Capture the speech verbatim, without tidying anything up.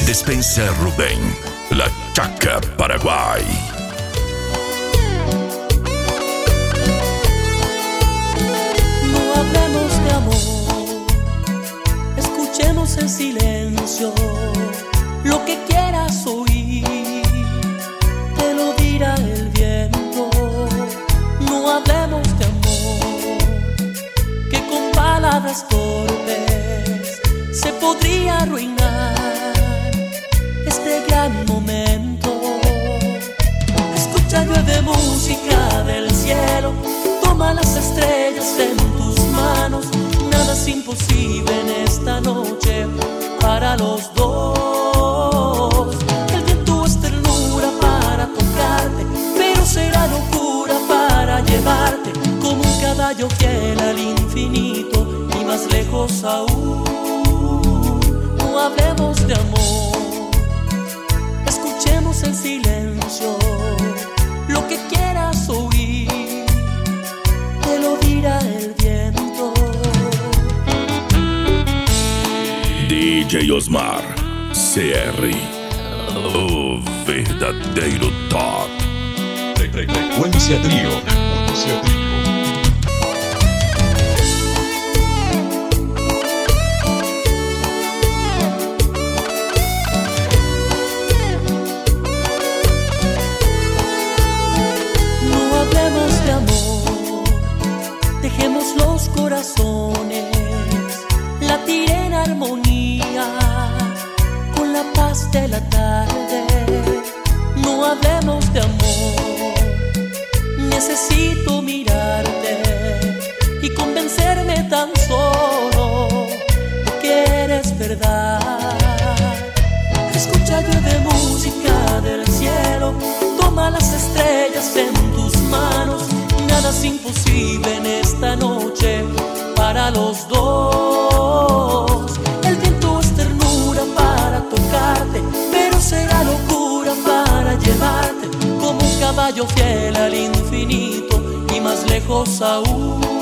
Despensa Rubén, La Chaca, Paraguay. No hablemos de amor, escuchemos en silencio. Lo que quieras oír, te lo dirá el viento. No hablemos de amor, que con palabras torpes se podría arruinar este gran momento. Escucha, llueve música del cielo, toma las estrellas en tus manos. Nada es imposible en esta noche para los dos. El viento es ternura para tocarte, pero será locura para llevarte como un caballo fiel al infinito y más lejos aún. No hablemos de amor, escuchemos en silencio. Lo que quieras oír, te lo dirá el viento. D J Osmar, C R, o verdadeiro top. Frecuencia Trío. Frecuencia Trío. Dejemos los corazones latir en armonía con la paz de la tarde. No hablemos de amor, necesito mirarte y convencerme tan solo de que eres verdad. Escucha, llueve música del cielo, toma las estrellas en tus manos. Nada es imposible en esta noche para los dos. El viento es ternura para tocarte, pero será locura para llevarte como un caballo fiel al infinito y más lejos aún.